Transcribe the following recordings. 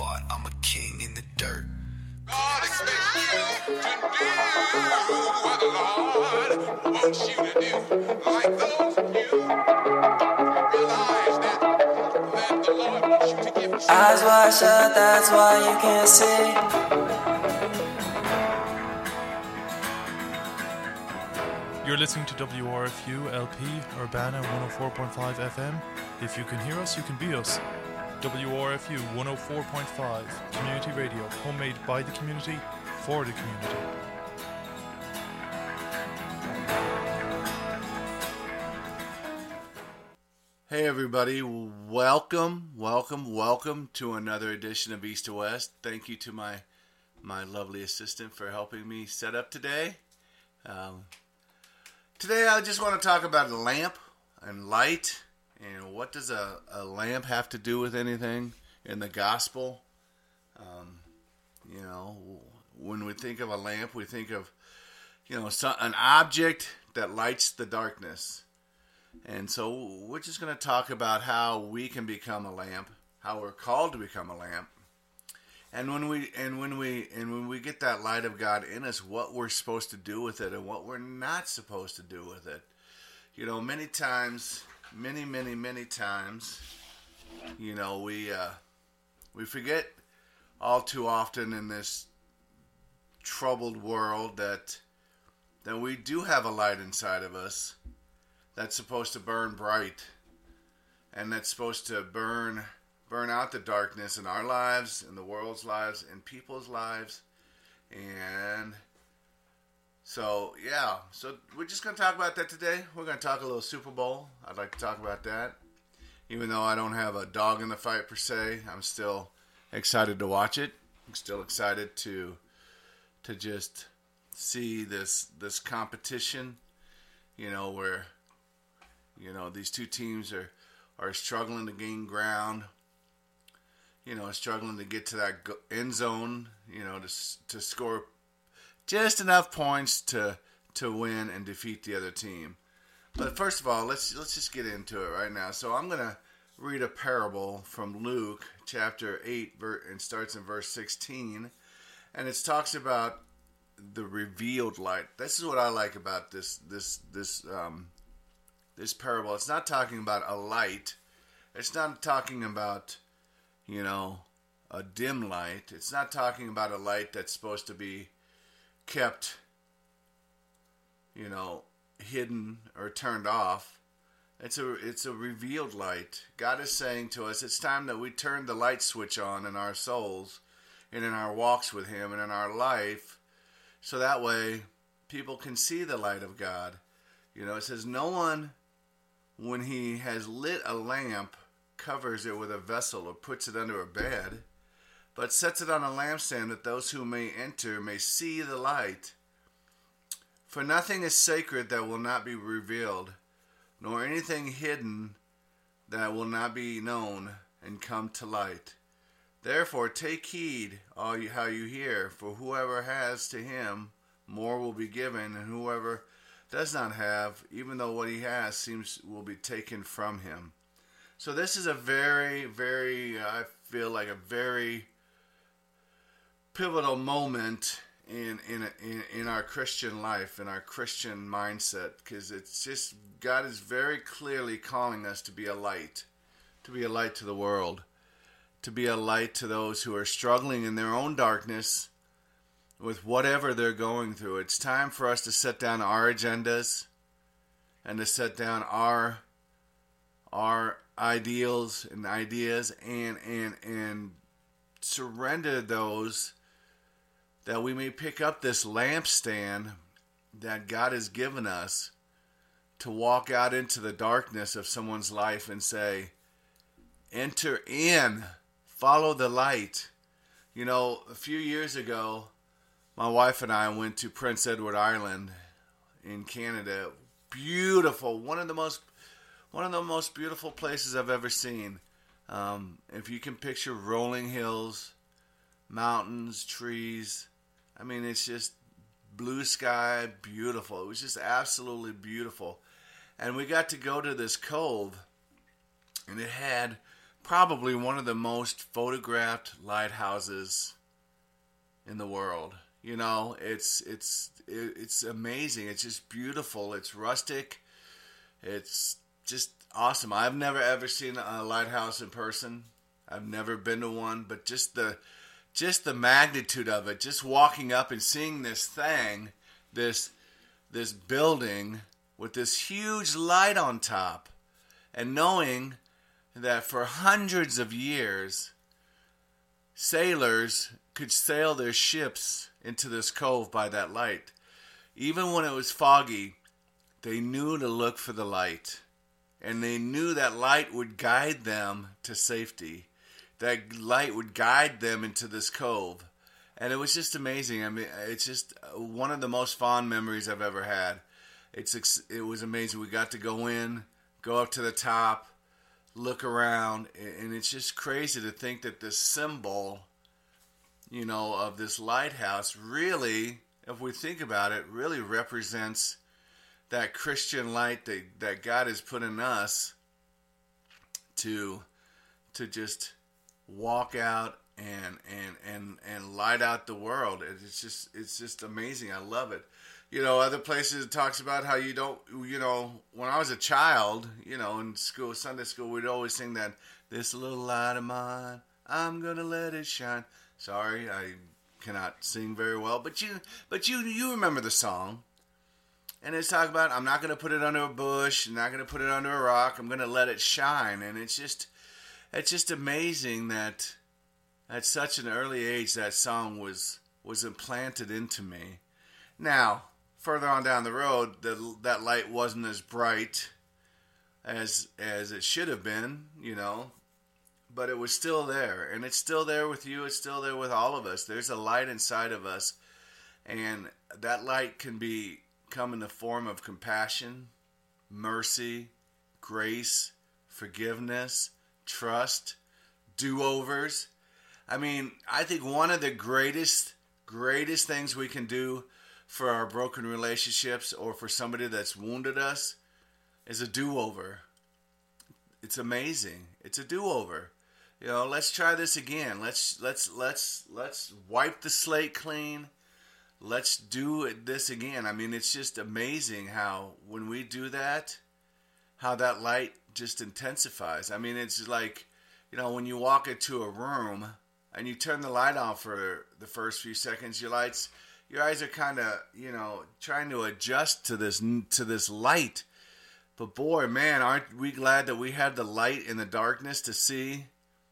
fought. I'm a king in the dirt. God expects you to do what the Lord wants you to do. Like those of you realize that the Lord wants you to give eyes wide shut, that's why you can't see. You're listening to WRFU LP Urbana 104.5 FM. If you can hear us, you can be us. WRFU 104.5 Community Radio, homemade by the community, for the community. Hey everybody, welcome to another edition of East to West. Thank you to my lovely assistant for helping me set up today. Today I just want to talk about a lamp and light, and what does a lamp have to do with anything in the gospel. When we think of a lamp, we think of, an object that lights the darkness. And so we're just going to talk about how we can become a lamp, how we're called to become a lamp. And when we get that light of God in us, what we're supposed to do with it and what we're not supposed to do with it. Many times, many times, we forget all too often in this troubled world that we do have a light inside of us that's supposed to burn bright, and that's supposed to burn out the darkness in our lives, in the world's lives, in people's lives. And so we're just going to talk about that today. We're going to talk a little Super Bowl. I'd like to talk about that. Even though I don't have a dog in the fight per se, I'm still excited to watch it. I'm still excited to just see this competition, where these two teams are struggling to gain ground, struggling to get to that end zone, to score just enough points to win and defeat the other team. But first of all, let's just get into it right now. So I'm going to read a parable from Luke chapter 8, and starts in verse 16, and it talks about the revealed light. This is what I like about this parable. It's not talking about a light. It's not talking about, a dim light. It's not talking about a light that's supposed to be kept, hidden or turned off. It's a revealed light. God is saying to us, it's time that we turn the light switch on in our souls and in our walks with Him and in our life, so that way people can see the light of God. It says, no one, when he has lit a lamp, covers it with a vessel or puts it under a bed, but sets it on a lampstand, that those who may enter may see the light. For nothing is sacred that will not be revealed, nor anything hidden that will not be known and come to light. Therefore take heed how you hear, for whoever has, to him more will be given, and whoever does not have, even though what he has will be taken from him. So this is a very, very, I feel like a very pivotal moment in our Christian life, in our Christian mindset, because it's just, God is very clearly calling us to be a light to the world, to be a light to those who are struggling in their own darkness with whatever they're going through. It's time for us to set down our agendas and to set down our ideals and ideas and surrender those, that we may pick up this lampstand that God has given us to walk out into the darkness of someone's life and say, enter in, follow the light. A few years ago, my wife and I went to Prince Edward Island in Canada. Beautiful, one of the most beautiful places I've ever seen. If you can picture rolling hills, mountains, trees, it's just blue sky, beautiful. It was just absolutely beautiful. And we got to go to this cove, and it had probably one of the most photographed lighthouses in the world. You know, it's amazing. It's just beautiful. It's rustic. It's just awesome. I've never ever seen a lighthouse in person. I've never been to one, but just the magnitude of it, just walking up and seeing this thing, this building with this huge light on top, and knowing that for hundreds of years, sailors could sail their ships into this cove by that light. Even when it was foggy, they knew to look for the light. And they knew that light would guide them to safety. That light would guide them into this cove. And it was just amazing. I mean, it's just one of the most fond memories I've ever had. It was amazing. We got to go in, go up to the top, look around, and it's just crazy to think that this symbol, you know, of this lighthouse really, if we think about it, really represents that Christian light that God has put in us to just walk out and light out the world. It's just amazing. I love it. You know, other places it talks about how you don't, you know, when I was a child, you know, in school, Sunday school, we'd always sing that, "This little light of mine, I'm gonna let it shine." Sorry, I cannot sing very well, but you remember the song. And it's talking about, I'm not going to put it under a bush, I'm not going to put it under a rock, I'm going to let it shine. And it's just amazing that at such an early age that song was implanted into me. Now, further on down the road, that light wasn't as bright as it should have been, you know, but it was still there. And it's still there with you, it's still there with all of us. There's a light inside of us, and that light can come in the form of compassion, mercy, grace, forgiveness, trust, do-overs. I mean, I think one of the greatest things we can do for our broken relationships or for somebody that's wounded us is a do-over. It's amazing. It's a do-over. You know, let's try this again. Let's wipe the slate clean. Let's do this again. I mean, it's just amazing how when we do that, how that light just intensifies. I mean, it's like, you know, when you walk into a room and you turn the light on for the first few seconds, your eyes are kind of, you know, trying to adjust to this light. But boy, man, aren't we glad that we have the light in the darkness to see,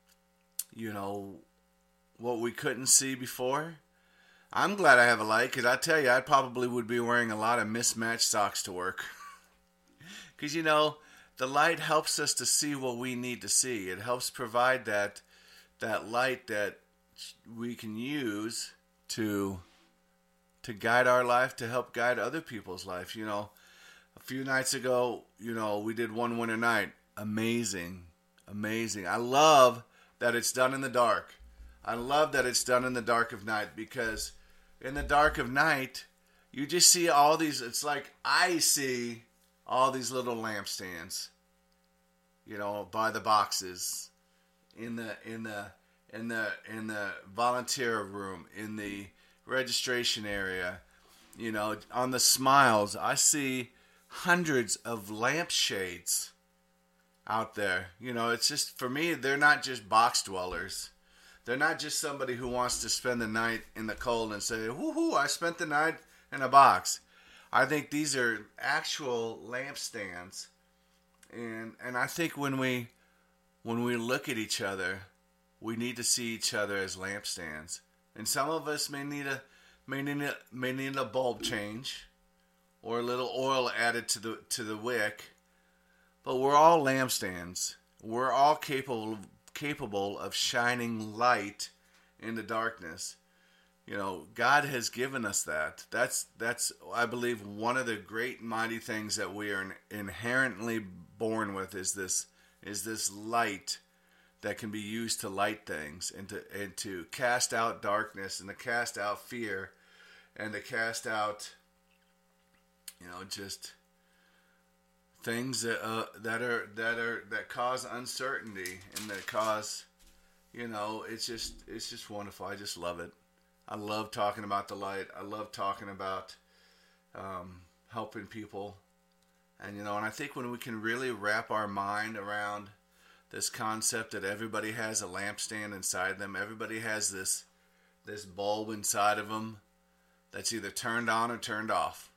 you know, what we couldn't see before? I'm glad I have a light, because I tell you, I probably would be wearing a lot of mismatched socks to work. Because, you know, the light helps us to see what we need to see. It helps provide that light that we can use to guide our life, to help guide other people's life. You know, a few nights ago, you know, we did One Winter Night. Amazing. I love that it's done in the dark. I love that it's done in the dark of night, because in the dark of night, you just see all these, it's like I see all these little lampstands, you know, by the boxes, in the volunteer room, in the registration area, you know, on the smiles. I see hundreds of lampshades out there. You know, it's just, for me, they're not just box dwellers. They're not just somebody who wants to spend the night in the cold and say, woohoo, I spent the night in a box. I think these are actual lampstands. And I think when we look at each other, we need to see each other as lampstands. And some of us may need a bulb change or a little oil added to the wick. But we're all lampstands. We're all capable of shining light in the darkness. You know, God has given us that. That's I believe one of the great mighty things that we are inherently born with is this light that can be used to light things and to cast out darkness and to cast out fear and to cast out, you know, just things that cause uncertainty and that cause, it's just wonderful. I just love it. I love talking about the light. I love talking about helping people. And I think when we can really wrap our mind around this concept that everybody has a lampstand inside them, everybody has this bulb inside of them that's either turned on or turned off.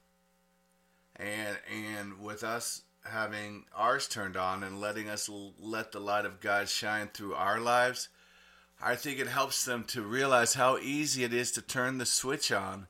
And with us having ours turned on and letting us let the light of God shine through our lives, I think it helps them to realize how easy it is to turn the switch on.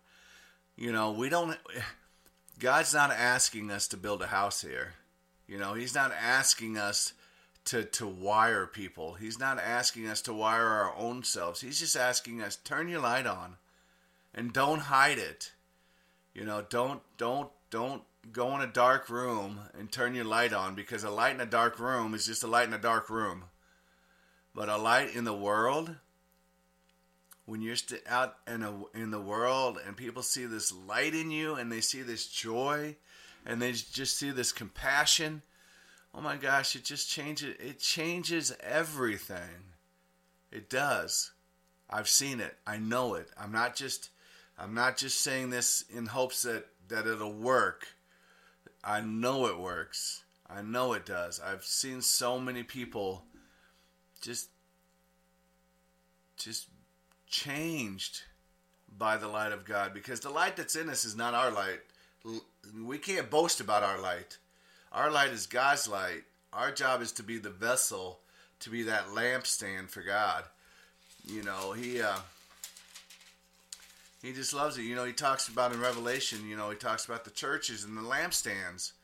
God's not asking us to build a house here. He's not asking us to wire people. He's not asking us to wire our own selves. He's just asking us, turn your light on and don't hide it. Don't go in a dark room and turn your light on, because a light in a dark room is just a light in a dark room. But a light in the world, when you're out in the world and people see this light in you and they see this joy and they just see this compassion, oh my gosh, it just changes. It changes everything. It does. I've seen it. I know it. I'm not just saying this in hopes that it'll work. I know it works. I know it does. I've seen so many people just changed by the light of God, because the light that's in us is not our light. We can't boast about our light. Our light is God's light. Our job is to be the vessel, to be that lampstand for God. He just loves it. He talks about in Revelation, he talks about the churches and the lampstands,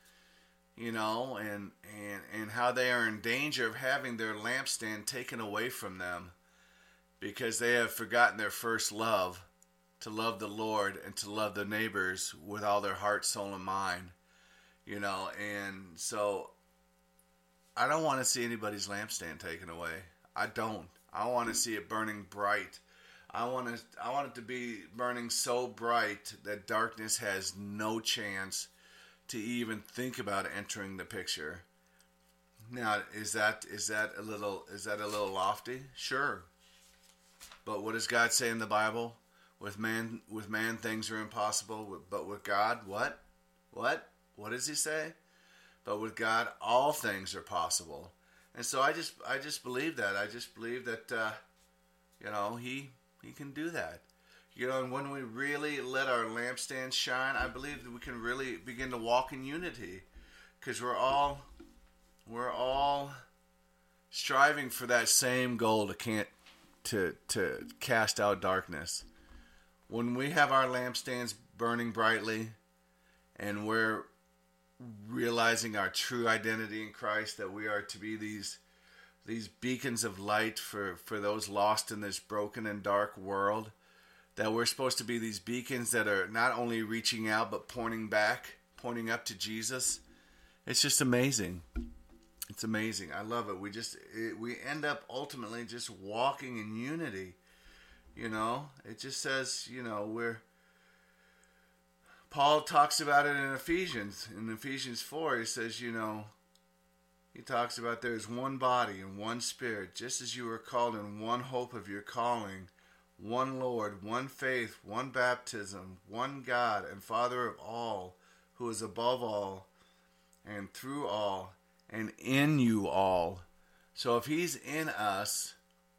and how they are in danger of having their lampstand taken away from them because they have forgotten their first love, to love the Lord and to love their neighbors with all their heart, soul, and mind. And so I don't want to see anybody's lampstand taken away. I don't. I want to see it burning bright. I want it to be burning so bright that darkness has no chance to even think about entering the picture. Now, is that a little lofty? Sure. But what does God say in the Bible? With man things are impossible, but with God, what? What does he say? But with God, all things are possible. And so I just believe that. I just believe that, he can do that. And when we really let our lampstand shine, I believe that we can really begin to walk in unity, because we're all striving for that same goal to cast out darkness. When we have our lampstands burning brightly and we're realizing our true identity in Christ, that we are to be these beacons of light for those lost in this broken and dark world, that we're supposed to be these beacons that are not only reaching out but pointing up to Jesus. It's just amazing. It's amazing. I love it. We end up ultimately just walking in unity. It just says, Paul talks about it in Ephesians. In Ephesians 4, he says, he talks about there's one body and one spirit, just as you were called in one hope of your calling, one Lord, one faith, one baptism, one God and Father of all, who is above all and through all and in you all. So if he's in us,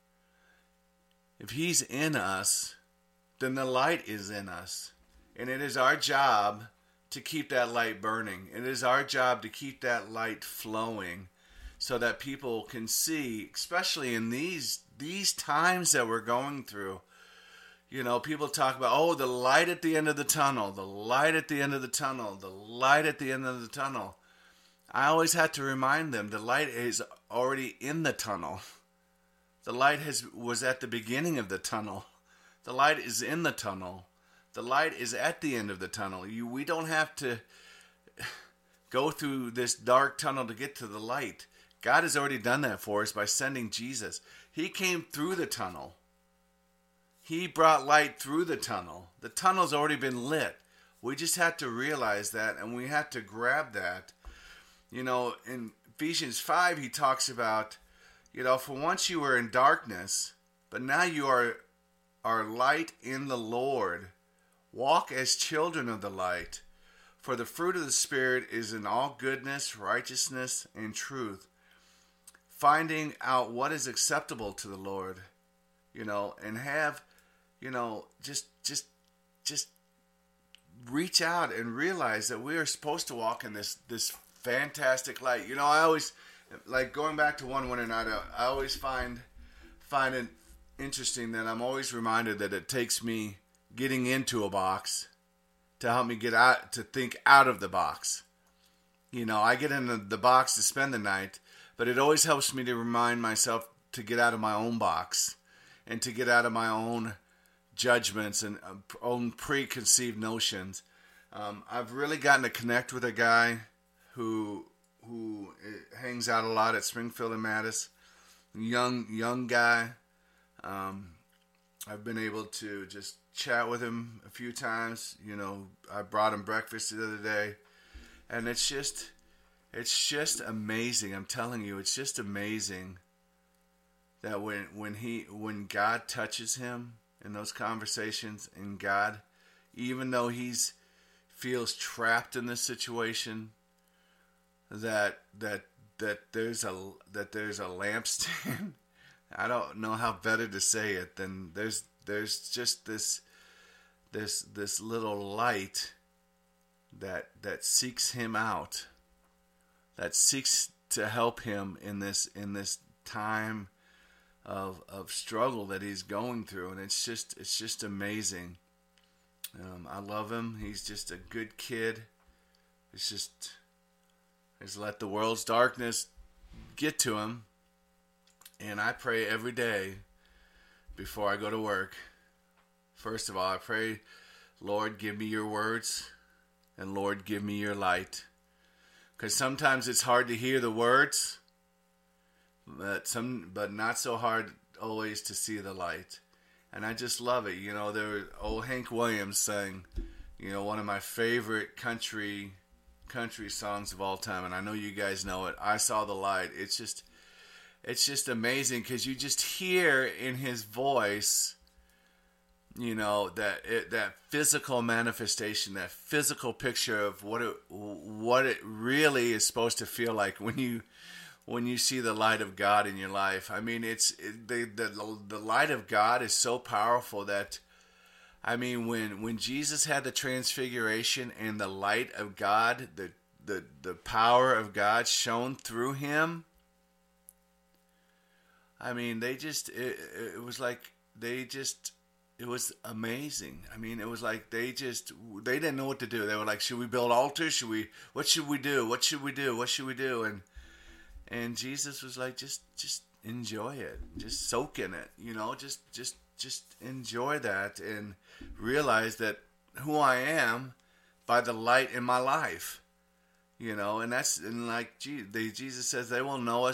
then the light is in us. And it is our job to keep that light burning. It is our job to keep that light flowing so that people can see, especially in these times that we're going through. People talk about, the light at the end of the tunnel, the light at the end of the tunnel, the light at the end of the tunnel. I always have to remind them, the light is already in the tunnel. The light was at the beginning of the tunnel. The light is in the tunnel. The light is at the end of the tunnel. We don't have to go through this dark tunnel to get to the light. God has already done that for us by sending Jesus. He came through the tunnel. He brought light through the tunnel. The tunnel's already been lit. We just have to realize that, and we have to grab that. You know, in Ephesians 5, he talks about, you know, for once you were in darkness, but now you are light in the Lord. Walk as children of the light. For the fruit of the Spirit is in all goodness, righteousness, and truth. Finding out what is acceptable to the Lord, you know, and have, you know, just reach out and realize that we are supposed to walk in this fantastic light. You know, I always, like, going back to one winter night, I always find it interesting that I'm always reminded that it takes me getting into a box to help me get out, to think out of the box. You know, I get into the box to spend the night, but it always helps me to remind myself to get out of my own box and to get out of my own judgments and own preconceived notions. I've really gotten to connect with a guy who hangs out a lot at Springfield and Mattis. Young guy. I've been able to just chat with him a few times. You know, I brought him breakfast the other day, and it's just amazing. I'm telling you, it's just amazing that when God touches him in those conversations, and God, even though he's feels trapped in this situation, that there's a lampstand. I don't know how better to say it than there's just this little light that seeks him out, that seeks to help him in this time of struggle that he's going through, and it's just amazing. I love him. He's just a good kid. He's let the world's darkness get to him. And I pray every day before I go to work. First of all, I pray, Lord, give me your words, and Lord, give me your light. Because sometimes it's hard to hear the words, but not so hard always to see the light. And I just love it. You know, old Hank Williams sang, you know, one of my favorite country songs of all time, and I know you guys know it, I Saw the Light. It's just amazing because you just hear in his voice, you know, that physical manifestation, that physical picture of what it really is supposed to feel like when you see the light of God in your life. I mean, the light of God is so powerful that, I mean, when Jesus had the transfiguration and the light of God, the power of God shone through him, I mean, it was amazing. I mean, it was like they didn't know what to do. They were like, should we build altars? What should we do? What should we do? What should we do? And Jesus was like, just enjoy it. Just soak in it, you know, just enjoy that and realize that who I am by the light in my life, you know, and like Jesus says, they will know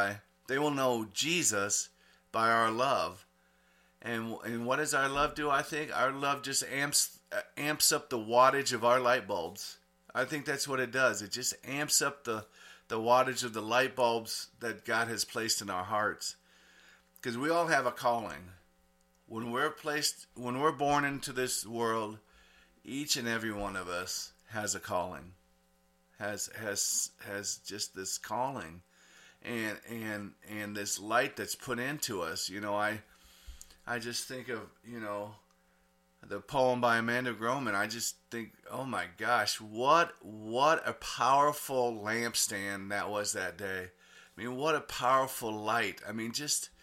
Jesus by our love. And what does our love do? I think our love just amps up the wattage of our light bulbs. I think that's what it does. It just amps up the wattage of the light bulbs that God has placed in our hearts. Because we all have a calling. When we're born into this world, each and every one of us has a calling. Has just this calling. And this light that's put into us. You know, I just think of, you know, the poem by Amanda Groman. I just think, oh my gosh, what a powerful lampstand that was that day. I mean, what a powerful light. I mean,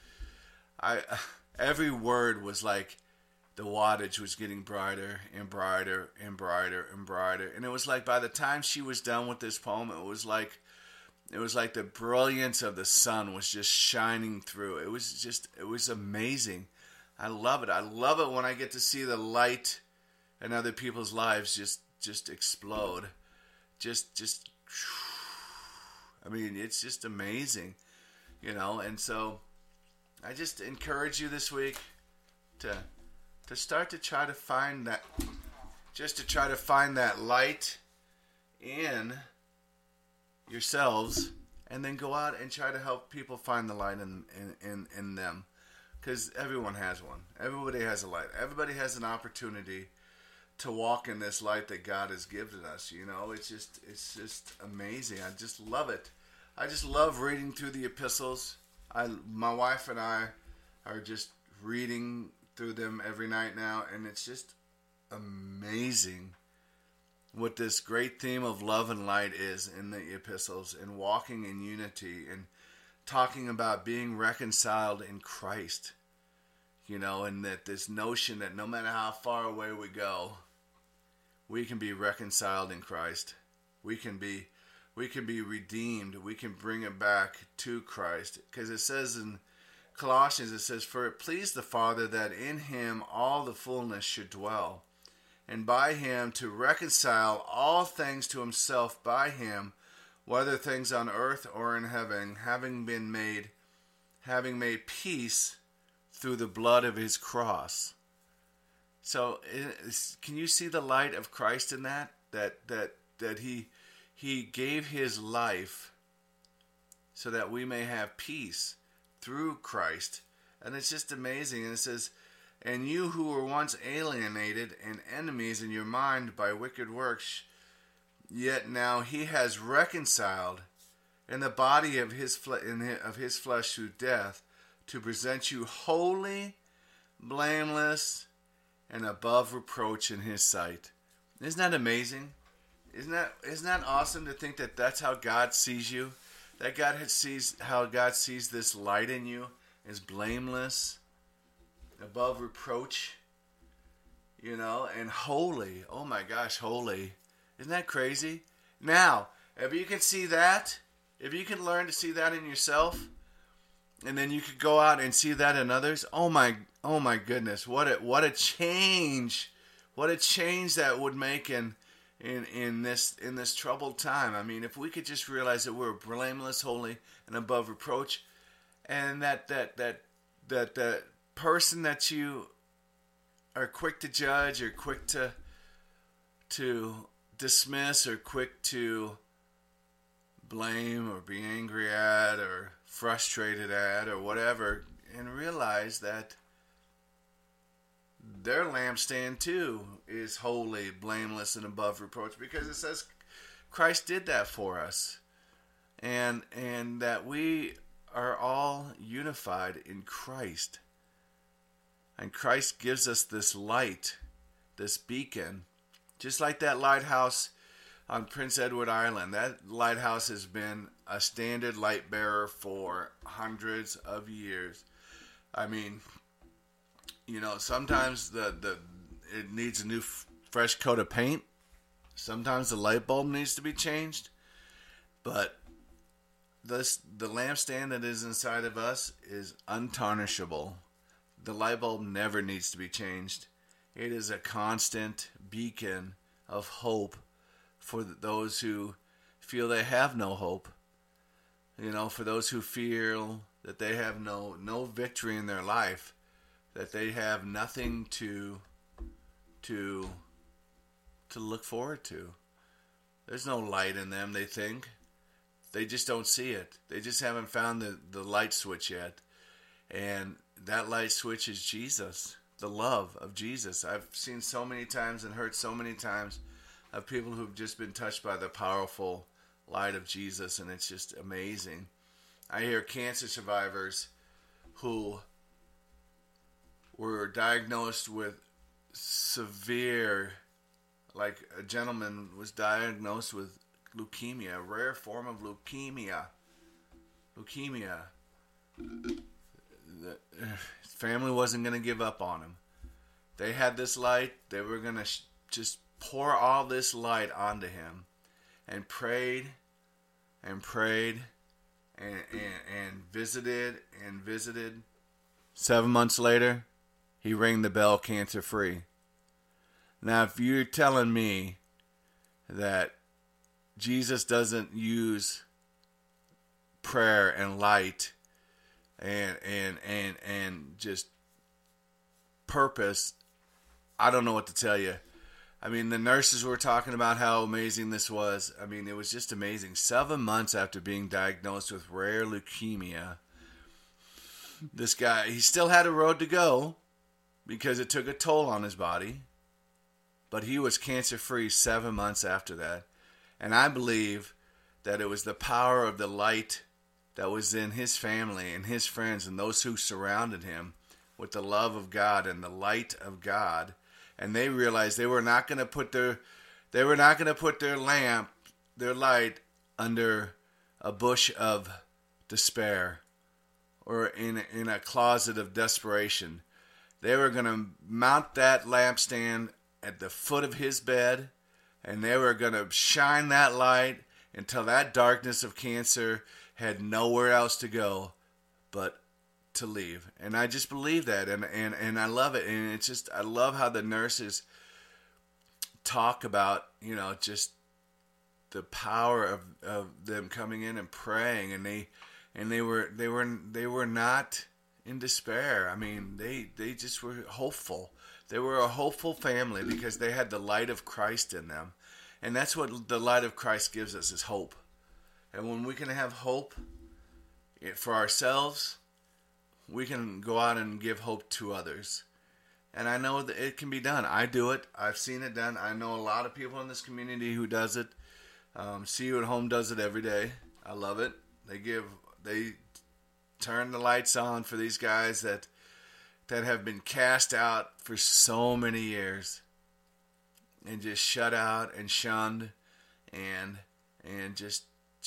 every word was like the wattage was getting brighter and brighter and brighter and brighter. And it was like by the time she was done with this poem, it was like the brilliance of the sun was just shining through. It was amazing. I love it. I love it when I get to see the light in other people's lives just explode. I mean, it's just amazing, you know. And so I just encourage you this week to start to try to find that light in yourselves, and then go out and try to help people find the light in them. Because everyone has one. Everybody has a light. Everybody has an opportunity to walk in this light that God has given us. You know, it's just amazing. I just love it. I just love reading through the epistles. My wife and I are just reading through them every night now, and it's just amazing what this great theme of love and light is in the epistles, and walking in unity and talking about being reconciled in Christ. You know, and that this notion that no matter how far away we go, we can be reconciled in Christ. We can be redeemed. We can bring it back to Christ. Because it says in Colossians, it says, "For it pleased the Father that in him all the fullness should dwell, and by him to reconcile all things to himself by him, whether things on earth or in heaven, having made peace through the blood of his cross." So, can you see the light of Christ in that? That he gave his life so that we may have peace through Christ. And it's just amazing. And it says, "And you who were once alienated and enemies in your mind by wicked works, yet now he has reconciled in the body of his flesh through death, to present you holy, blameless, and above reproach in his sight." Isn't that amazing? Isn't that awesome to think that that's how God sees you? That how God sees this light in you is blameless, above reproach, you know, and holy. Oh my gosh, holy. Isn't that crazy? Now, if you can see that, if you can learn to see that in yourself, and then you could go out and see that in others, oh my goodness, what a change that would make in this troubled time. I mean, if we could just realize that we're blameless, holy, and above reproach, and that person that you are quick to judge, or quick to dismiss, or quick to blame, or be angry at, or frustrated at, or whatever, and realize that their lampstand too is holy, blameless, and above reproach, because it says Christ did that for us, and that we are all unified in Christ, and Christ gives us this light, this beacon, just like that lighthouse on Prince Edward Island. That lighthouse has been a standard light bearer for hundreds of years. I mean, you know, sometimes it needs a new fresh coat of paint. Sometimes the light bulb needs to be changed. But the lampstand that is inside of us is untarnishable. The light bulb never needs to be changed. It is a constant beacon of hope for those who feel they have no hope. You know, for those who feel that they have no victory in their life, that they have nothing to look forward to. There's no light in them, they think. They just don't see it. They just haven't found the light switch yet. And that light switch is Jesus, the love of Jesus. I've seen so many times and heard so many times of people who've just been touched by the powerful light of Jesus, and it's just amazing. I hear cancer survivors who were diagnosed with severe, like a gentleman was diagnosed with leukemia, a rare form of leukemia. His family wasn't going to give up on him. They had this light. They were going to just pour all this light onto him, and prayed and prayed and visited and visited. 7 months later, he rang the bell, cancer free. Now, if you're telling me that Jesus doesn't use prayer and light and just purpose, I don't know what to tell you. I mean, the nurses were talking about how amazing this was. I mean, it was just amazing. 7 months after being diagnosed with rare leukemia, this guy, he still had a road to go because it took a toll on his body. But he was cancer-free 7 months after that. And I believe that it was the power of the light that was in his family and his friends and those who surrounded him with the love of God and the light of God. And they realized they were not going to put their lamp, their light, under a bush of despair or in a closet of desperation. They were going to mount that lampstand at the foot of his bed, and they were going to shine that light until that darkness of cancer had nowhere else to go but to leave. And I just believe that, and I love it. And it's just, I love how the nurses talk about, you know, just the power of them coming in and praying, and they were not in despair. I mean, they just were hopeful. They were a hopeful family because they had the light of Christ in them. And that's what the light of Christ gives us, is hope. And when we can have hope for ourselves, we can go out and give hope to others. And I know that it can be done. I do it. I've seen it done. I know a lot of people in this community who does it. See You at Home does it every day. I love it. They turn the lights on for these guys that have been cast out for so many years and just shut out and shunned and just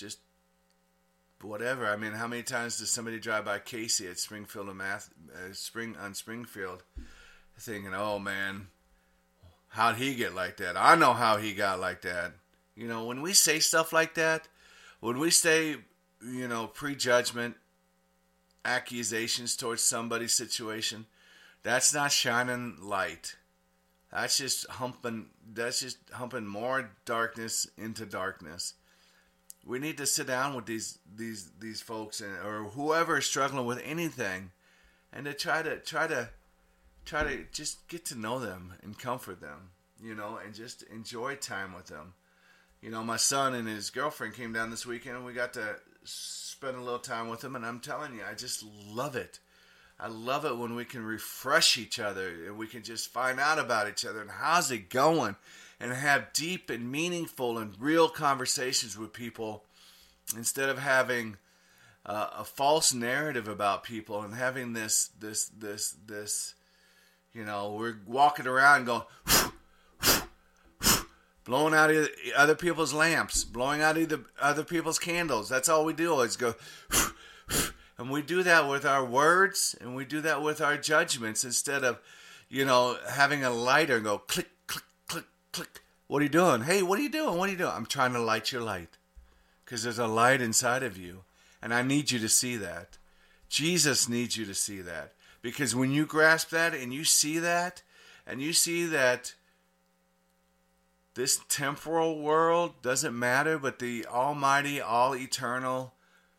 whatever. I mean, how many times does somebody drive by Casey at Springfield and Springfield thinking, oh man, how'd he get like that? I know how he got like that. You know, when we say stuff like that, when we say, you know, prejudgment, accusations towards somebody's situation, that's not shining light. That's just humping more darkness into darkness. We need to sit down with these folks or whoever is struggling with anything, and to try to just get to know them and comfort them, you know, and just enjoy time with them. You know, my son and his girlfriend came down this weekend, and we got to spend a little time with them, and I'm telling you, I just love it. I love it when we can refresh each other and we can just find out about each other and how's it going, and have deep and meaningful and real conversations with people instead of having a false narrative about people and having this, you know, we're walking around going, blowing out other people's lamps, blowing out other people's candles. That's all we do is go, and we do that with our words, and we do that with our judgments instead of, you know, having a lighter and go click, click, click, click. What are you doing? Hey, what are you doing? What are you doing? I'm trying to light your light because there's a light inside of you, and I need you to see that. Jesus needs you to see that, because when you grasp that and you see that, and you see that this temporal world doesn't matter, but the almighty, all-eternal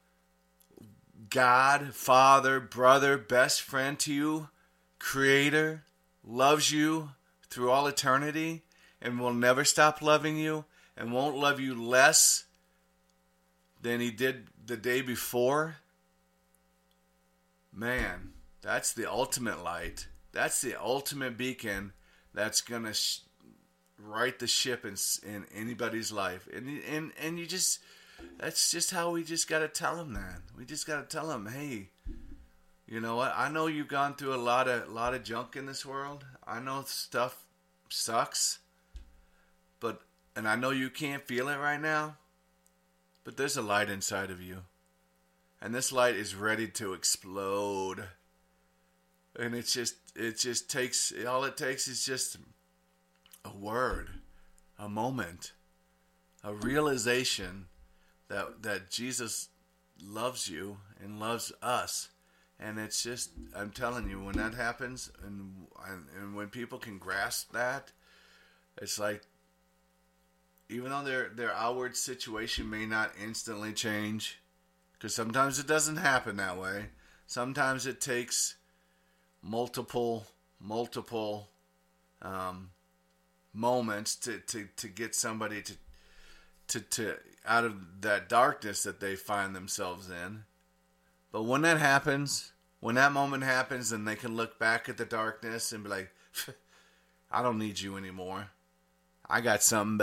God, Father, brother, best friend to you, Creator, loves you through all eternity and will never stop loving you and won't love you less than He did the day before. Man, that's the ultimate light. That's the ultimate beacon that's going to right the ship in anybody's life. And you just... That's just how we just got to tell them that. We just got to tell them, hey, you know what? I know you've gone through a lot of junk in this world. I know stuff sucks, and I know you can't feel it right now, but there's a light inside of you, and this light is ready to explode. And it just takes, all it takes is just a word, a moment, a realization that Jesus loves you and loves us. And it's just, I'm telling you, when that happens and when people can grasp that, it's like, even though their outward situation may not instantly change, because sometimes it doesn't happen that way. Sometimes it takes multiple moments to get somebody to out of that darkness that they find themselves in. But when that happens, when that moment happens, then they can look back at the darkness and be like, I don't need you anymore. I got something